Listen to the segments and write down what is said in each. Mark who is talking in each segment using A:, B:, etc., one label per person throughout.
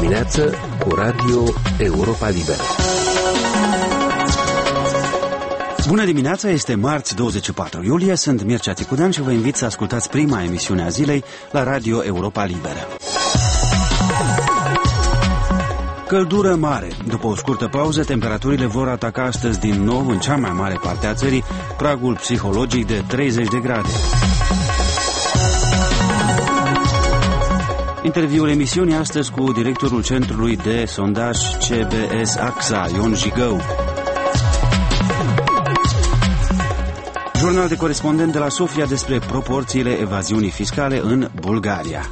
A: dimineață cu Radio Europa Liberă.
B: Bună dimineața, este marți 24 iulie, sunt Mircea Ticudean și vă invit să ascultați prima emisiune a zilei la Radio Europa Liberă. Căldură mare. După o scurtă pauză, temperaturile vor ataca astăzi din nou, în cea mai mare parte a țării, pragul psihologic de 30 de grade. Interviul emisiunii astăzi cu directorul Centrului de Sondaj CBS AXA, Ion Jigău. Jurnal de corespondent de la Sofia despre proporțiile evaziunii fiscale în Bulgaria.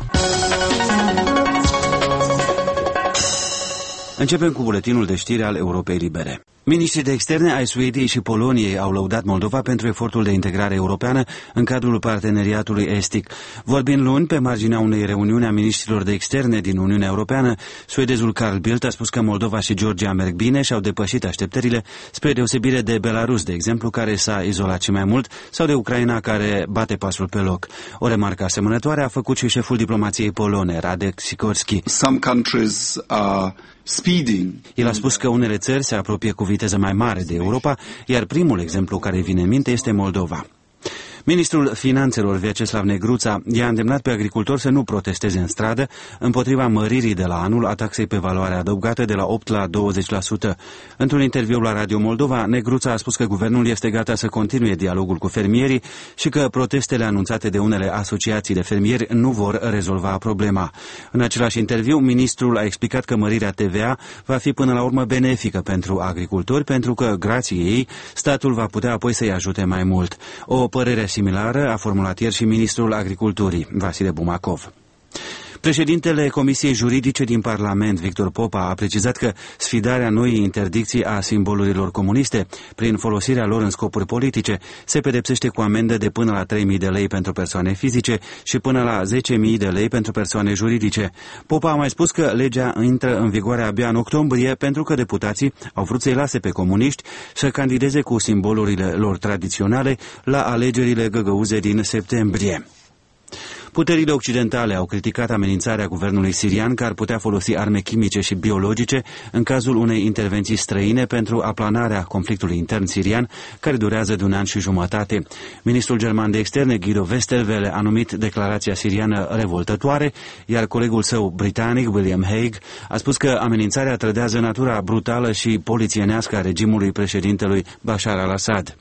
B: Începem cu buletinul de știri al Europei Libere. Ministrii de externe ai Suediei și Poloniei au lăudat Moldova pentru efortul de integrare europeană în cadrul parteneriatului estic. Vorbind luni pe marginea unei reuniuni a ministrilor de externe din Uniunea Europeană, suedezul Carl Bildt a spus că Moldova și Georgia merg bine și au depășit așteptările, spre deosebire de Belarus, de exemplu, care s-a izolat și mai mult, sau de Ucraina, care bate pasul pe loc. O remarcă asemănătoare a făcut și șeful diplomației polone, Radek Sikorski.
C: Some countries are speeding.
B: El a spus că unele țări se apropie cu viteză mai mare de Europa, iar primul exemplu care vine în minte este Moldova. Ministrul Finanțelor, Vyacheslav Negruța, i-a îndemnat pe agricultori să nu protesteze în stradă împotriva măririi de la anul a taxei pe valoare adăugată de la 8 la 20%. Într-un interviu la Radio Moldova, Negruța a spus că guvernul este gata să continue dialogul cu fermierii și că protestele anunțate de unele asociații de fermieri nu vor rezolva problema. În același interviu, ministrul a explicat că mărirea TVA va fi până la urmă benefică pentru agricultori, pentru că, grație ei, statul va putea apoi să-i ajute mai mult. O părere similară a formulat ieri și ministrul Agriculturii, Vasile Bumacov. Președintele Comisiei Juridice din Parlament, Victor Popa, a precizat că sfidarea noii interdicții a simbolurilor comuniste prin folosirea lor în scopuri politice se pedepsește cu amendă de până la 3.000 de lei pentru persoane fizice și până la 10.000 de lei pentru persoane juridice. Popa a mai spus că legea intră în vigoare abia în octombrie pentru că deputații au vrut să-i lase pe comuniști să candideze cu simbolurile lor tradiționale la alegerile găgăuze din septembrie. Puterile occidentale au criticat amenințarea guvernului sirian că ar putea folosi arme chimice și biologice în cazul unei intervenții străine pentru aplanarea conflictului intern sirian, care durează de 1 an și jumătate. Ministrul german de externe, Guido Westerwelle, a numit declarația siriană revoltătoare, iar colegul său britanic, William Hague, a spus că amenințarea trădează natura brutală și polițienească a regimului președintelui Bashar al-Assad.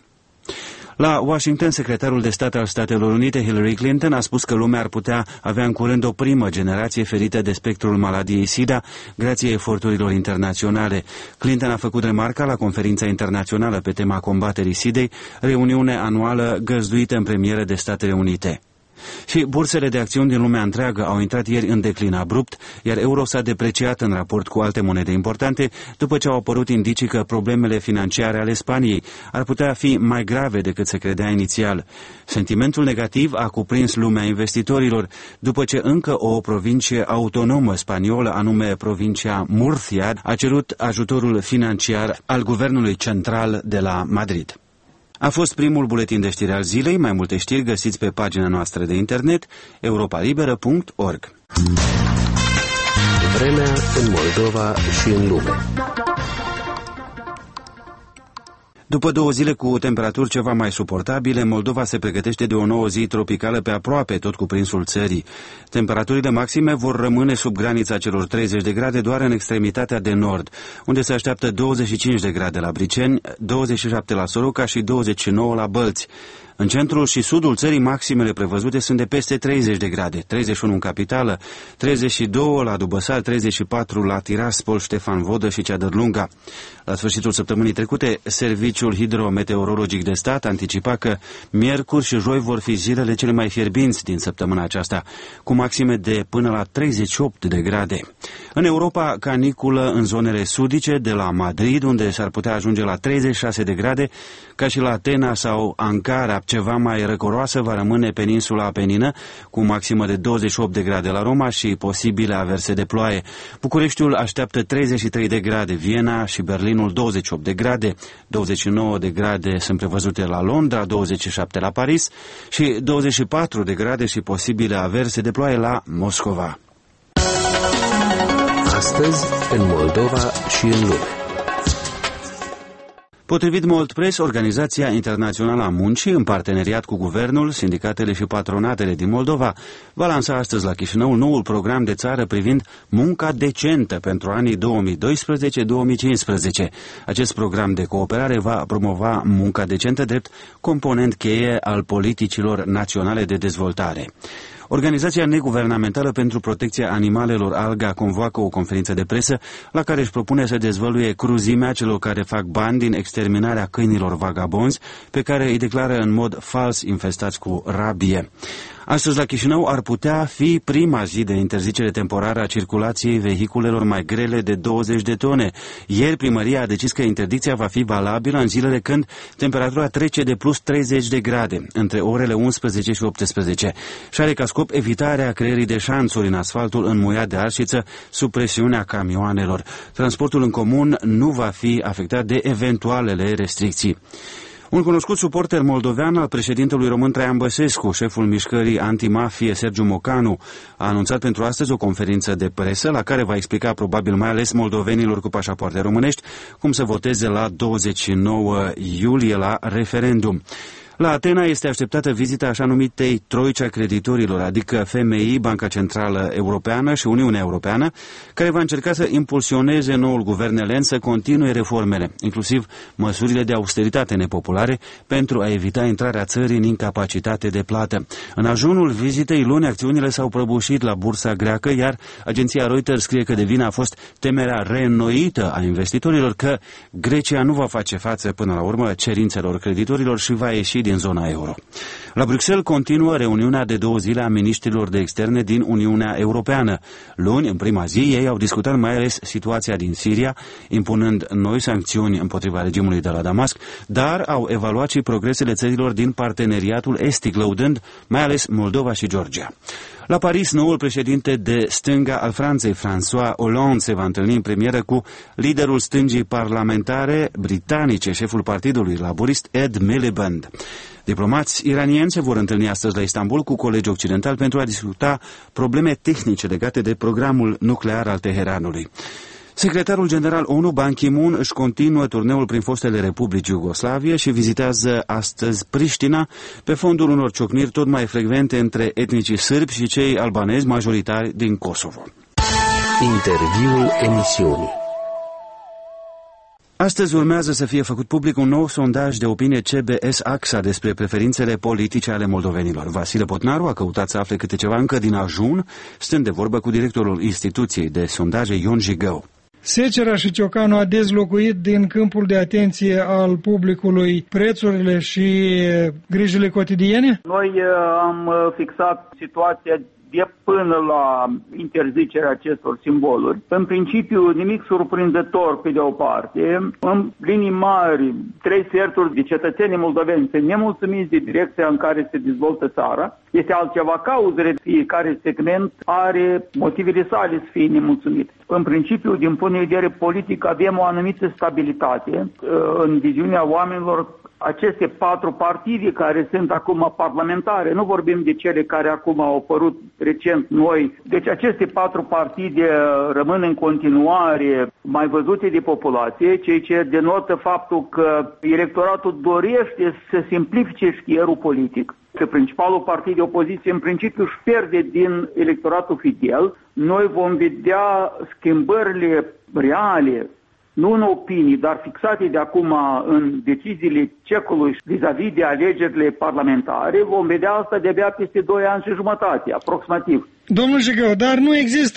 B: La Washington, secretarul de stat al Statelor Unite, Hillary Clinton, a spus că lumea ar putea avea în curând o primă generație ferită de spectrul maladiei SIDA, grație eforturilor internaționale. Clinton a făcut remarca la conferința internațională pe tema combaterii SIDei, reuniune anuală găzduită în premieră de Statele Unite. Și bursele de acțiuni din lumea întreagă au intrat ieri în declin abrupt, iar euro s-a depreciat în raport cu alte monede importante, după ce au apărut indicii că problemele financiare ale Spaniei ar putea fi mai grave decât se credea inițial. Sentimentul negativ a cuprins lumea investitorilor, după ce încă o provincie autonomă spaniolă, anume provincia Murcia, a cerut ajutorul financiar al guvernului central de la Madrid. A fost primul buletin de știri al zilei. Mai multe știri găsiți pe pagina noastră de internet europalibera.org.
A: Vremea în Moldova și în lume.
B: După 2 zile cu temperaturi ceva mai suportabile, Moldova se pregătește de o nouă zi tropicală pe aproape tot cuprinsul țării. Temperaturile maxime vor rămâne sub granița celor 30 de grade doar în extremitatea de nord, unde se așteaptă 25 de grade la Briceni, 27 la Soroca și 29 la Bălți. În centrul și sudul țării, maximele prevăzute sunt de peste 30 de grade, 31 în capitală, 32 la Dubăsar, 34 la Tiraspol, Ștefan Vodă și Ceadărlunga. La sfârșitul săptămânii trecute, Serviciul Hidrometeorologic de Stat anticipa că miercuri și joi vor fi zilele cele mai fierbinți din săptămâna aceasta, cu maxime de până la 38 de grade. În Europa, caniculă în zonele sudice, de la Madrid, unde s-ar putea ajunge la 36 de grade, ca și la Atena sau Ankara. Ceva mai răcoroasă va rămâne peninsula Apenină, cu maximă de 28 de grade la Roma și posibile averse de ploaie. Bucureștiul așteaptă 33 de grade, Viena și Berlinul 28 de grade, 29 de grade sunt prevăzute la Londra, 27 la Paris și 24 de grade și posibile averse de ploaie la Moscova.
A: Astăzi, în Moldova și în lume.
B: Potrivit Mold Press, Organizația Internațională a Muncii, în parteneriat cu guvernul, sindicatele și patronatele din Moldova, va lansa astăzi la Chișinău noul program de țară privind munca decentă pentru anii 2012-2015. Acest program de cooperare va promova munca decentă drept component cheie al politicilor naționale de dezvoltare. Organizația neguvernamentală pentru protecția animalelor ALGA convoacă o conferință de presă la care își propune să dezvăluie cruzimea celor care fac bani din exterminarea câinilor vagabonzi, pe care îi declară în mod fals infestați cu rabie. Astăzi la Chișinău ar putea fi prima zi de interzicere temporară a circulației vehiculelor mai grele de 20 de tone. Ieri primăria a decis că interdicția va fi valabilă în zilele când temperatura trece de plus 30 de grade, între orele 11 și 18, și are ca scop evitarea creării de șanțuri în asfaltul înmuiat de arșiță sub presiunea camioanelor. Transportul în comun nu va fi afectat de eventualele restricții. Un cunoscut suporter moldovean al președintelui român Traian Băsescu, șeful mișcării antimafie Sergiu Mocanu, a anunțat pentru astăzi o conferință de presă la care va explica probabil mai ales moldovenilor cu pașapoarte românești cum să voteze la 29 iulie la referendum. La Atena este așteptată vizita așa numitei troici a creditorilor, adică FMI, Banca Centrală Europeană și Uniunea Europeană, care va încerca să impulsioneze noul guvern elen să continue reformele, inclusiv măsurile de austeritate nepopulare, pentru a evita intrarea țării în incapacitate de plată. În ajunul vizitei luni, acțiunile s-au prăbușit la bursa greacă, iar agenția Reuters scrie că de vină a fost temerea reînnoită a investitorilor că Grecia nu va face față până la urmă cerințelor creditorilor și va ieși din zona euro. La Bruxelles continuă reuniunea de 2 zile a miniștrilor de externe din Uniunea Europeană. Luni, în prima zi, ei au discutat mai ales situația din Siria, impunând noi sancțiuni împotriva regimului de la Damasc, dar au evaluat și progresele țărilor din parteneriatul estic, lăudând mai ales Moldova și Georgia. La Paris, noul președinte de stânga al Franței, François Hollande, se va întâlni în premieră cu liderul stângii parlamentare britanice, șeful partidului laborist Ed Miliband. Diplomați iranieni se vor întâlni astăzi la Istanbul cu colegi occidentali pentru a discuta probleme tehnice legate de programul nuclear al Teheranului. Secretarul general ONU, Ban Ki-moon, își continuă turneul prin fostele republici Iugoslavie și vizitează astăzi Priștina pe fondul unor ciocniri tot mai frecvente între etnicii sârbi și cei albanezi majoritari din Kosovo.
A: Interviul emisiunii.
B: Astăzi urmează să fie făcut public un nou sondaj de opinie CBS-AXA despre preferințele politice ale moldovenilor. Vasile Potnaru a căutat să afle câte ceva încă din ajun, stând de vorbă cu directorul instituției de sondaje Ion Jigău.
D: Secera și ciocanul a dezlocuit din câmpul de atenție al publicului prețurile și grijile cotidiene?
E: Noi am fixat situația de până la interzicerea acestor simboluri. În principiu, nimic surprinzător pe de o parte. În linii mari, 3/4 de cetățenii moldoveni sunt nemulțumiți de direcția în care se dezvoltă țara. Este altceva cauzele, fiecare segment are motivele sale să fie nemulțumit. În principiu, din punct de vedere politic, avem o anumită stabilitate în viziunea oamenilor. Aceste 4 partide care sunt acum parlamentare, nu vorbim de cele care acum au apărut recent noi, deci aceste 4 partide rămân în continuare mai văzute de populație, ceea ce denotă faptul că electoratul dorește să simplifice șchierul politic. Că principalul partid de opoziție în principiu își pierde din electoratul fidel. Noi vom vedea schimbările reale, nu în opinii, dar fixate de acum în deciziile cecului vis-a-vis de alegerile parlamentare, vom vedea asta de-abia peste 2 ani și jumătate, aproximativ.
D: Domnul Jigău, dar nu există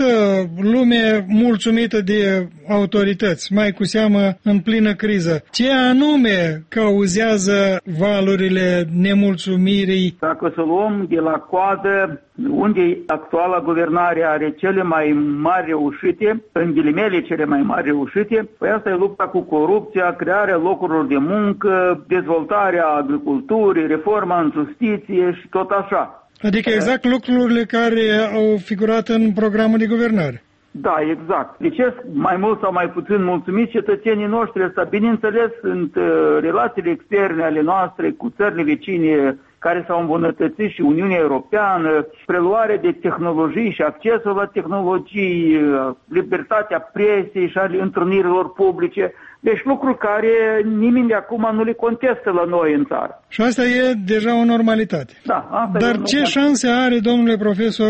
D: lume mulțumită de autorități, mai cu seamă în plină criză. Ce anume cauzează valurile nemulțumirii?
E: Dacă să luăm de la coadă, unde actuala guvernare are cele mai mari reușite, în ghilimele cele mai mari reușite, păi asta e lupta cu corupția, crearea locurilor de muncă, dezvoltarea agriculturii, reforma în justiție și tot așa.
D: Adică exact lucrurile care au figurat în programul de guvernare.
E: Da, exact. De ce mai mult sau mai puțin mulțumiți cetățenii noștri ăsta? Bineînțeles, sunt relațiile externe ale noastre cu țările vecine care s-au îmbunătățit și Uniunea Europeană, preluare de tehnologii și accesul la tehnologii, libertatea presei și ale întâlnirilor publice. Deci lucruri care nimeni de acum nu le contestă la noi în țară.
D: Și asta e deja o normalitate.
E: Da, asta
D: Dar ce șanse are, domnule profesor,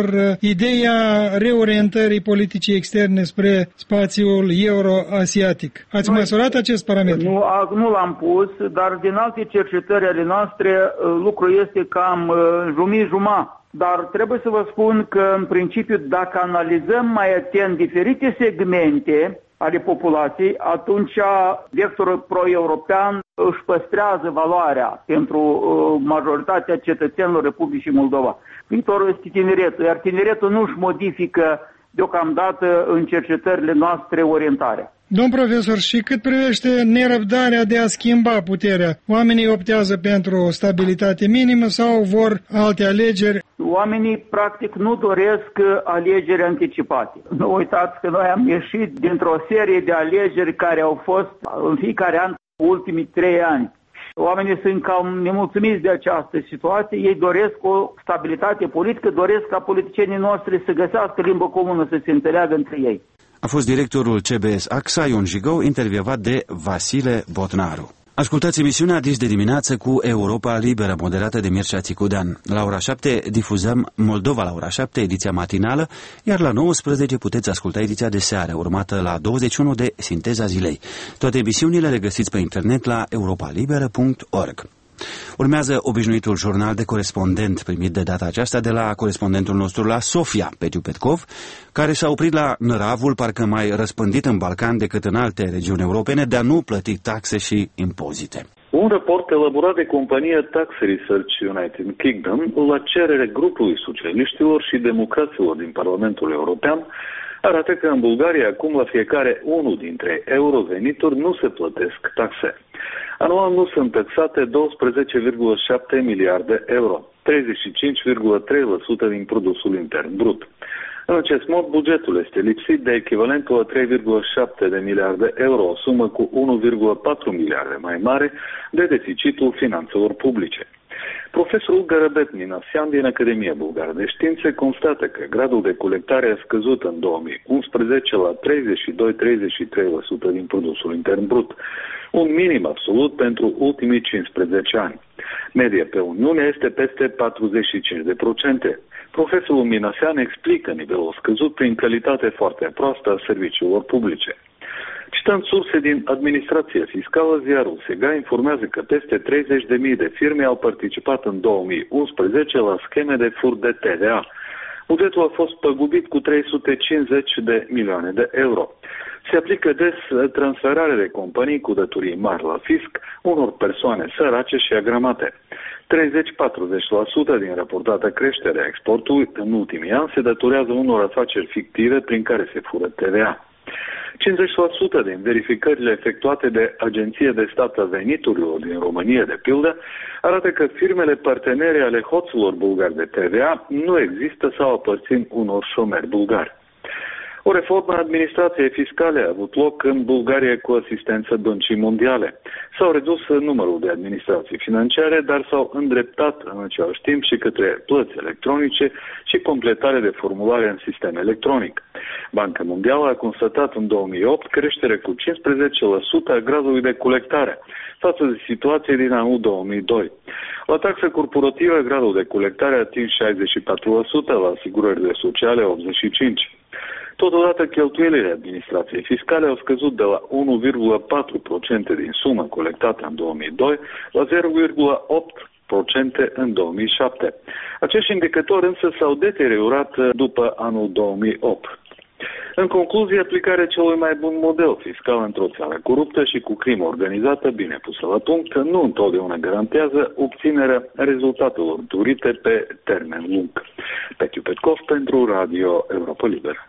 D: ideea reorientării politicii externe spre spațiul euro-asiatic? Ați măsurat acest parametru?
E: Nu l-am pus, dar din alte cercetări ale noastre lucrul este cam jumătate. Dar trebuie să vă spun că, în principiu, dacă analizăm mai atent diferite segmente ale populației, atunci vectorul pro-european își păstrează valoarea pentru majoritatea cetățenilor Republicii Moldova. Viitorul este tineretul, iar tineretul nu își modifică deocamdată în cercetările noastre orientarea.
D: Domn profesor, și cât privește nerăbdarea de a schimba puterea, oamenii optează pentru o stabilitate minimă sau vor alte alegeri?
E: Oamenii, practic, nu doresc alegeri anticipate. Nu uitați că noi am ieșit dintr-o serie de alegeri care au fost în fiecare an ultimii 3 ani. Oamenii sunt cam nemulțumiți de această situație, ei doresc o stabilitate politică, doresc ca politicienii noștri să găsească limbă comună, să se înțeleagă între ei.
B: A fost directorul CBS AXA, Ion Jigou, intervievat de Vasile Botnaru. Ascultați emisiunea Dis de dimineață cu Europa Liberă, moderată de Mircea Țicudean. La ora 7 difuzăm Moldova la ora 7, ediția matinală, iar la 19 puteți asculta ediția de seară, urmată la 21 de Sinteza Zilei. Toate emisiunile le găsiți pe internet la europalibera.org. Urmează obișnuitul jurnal de corespondent primit de data aceasta de la corespondentul nostru la Sofia, Petiu Petkov, care s-a oprit la năravul parcă mai răspândit în Balcan decât în alte regiuni europene de a nu plăti taxe și impozite.
F: Un raport elaborat de compania Tax Research United Kingdom la cerere grupului socialiștilor și democraților din Parlamentul European arată că în Bulgaria acum la fiecare unul dintre eurovenituri nu se plătesc taxe. Anual nu sunt taxate 12,7 miliarde euro, 35,3% din produsul intern brut. În acest mod, bugetul este lipsit de echivalentul a 3,7 de miliarde euro, o sumă cu 1,4 miliarde mai mare de deficitul finanțelor publice. Profesorul Garabet Minasian din Academia Bulgară de Științe constată că gradul de colectare a scăzut în 2011 la 32-33% din produsul intern brut, un minim absolut pentru ultimii 15 ani. Media pe Uniune este peste 45%. Profesorul Minasian explică nivelul scăzut prin calitate foarte proastă a serviciilor publice. Citând surse din administrația fiscală, ziarul SEGA informează că peste 30.000 de firme au participat în 2011 la scheme de fur de TVA. Bugetul a fost păgubit cu 350 de milioane de euro. Se aplică des transferare de companii cu datorii mari la fisc unor persoane sărace și agramate. 30-40% din raportată creștere a exportului în ultimii ani se datorează unor afaceri fictive prin care se fură TVA. 50% din verificările efectuate de Agenția de Stat a Veniturilor din România, de pildă, arată că firmele partenere ale hoților bulgari de TVA nu există sau aparțin unor șomeri bulgari. O reformă a administrației fiscale a avut loc în Bulgaria cu asistența Băncii Mondiale. S-au redus numărul de administrații financiare, dar s-au îndreptat în același timp și către plăți electronice și completare de formulare în sistem electronic. Banca Mondială a constatat în 2008 creștere cu 15% a gradului de colectare față de situație din anul 2002. La taxa corporativă, gradul de colectare a atins 64%, la asigurările sociale 85%. Totodată, cheltuielile administrației fiscale au scăzut de la 1,4% din sumă colectată în 2002 la 0,8% în 2007. Acești indicatori însă s-au deteriorat după anul 2008. În concluzie, aplicarea celui mai bun model fiscal într-o țară coruptă și cu crimă organizată bine pusă la punct nu întotdeauna garantează obținerea rezultatelor dorite pe termen lung. Petiu Petkov pentru Radio Europa Liberă.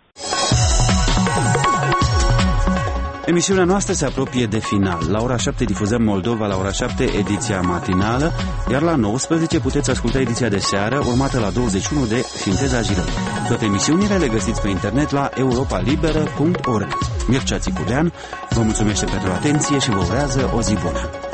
B: Emisiunea noastră se apropie de final. La ora 7 difuzăm Moldova, la ora 7 ediția matinală, iar la 19 puteți asculta ediția de seară, urmată la 21 de Sinteza Zilei. Toate emisiunile le găsiți pe internet la europalibera.org. Mircea Țicudean vă mulțumește pentru atenție și vă urează o zi bună.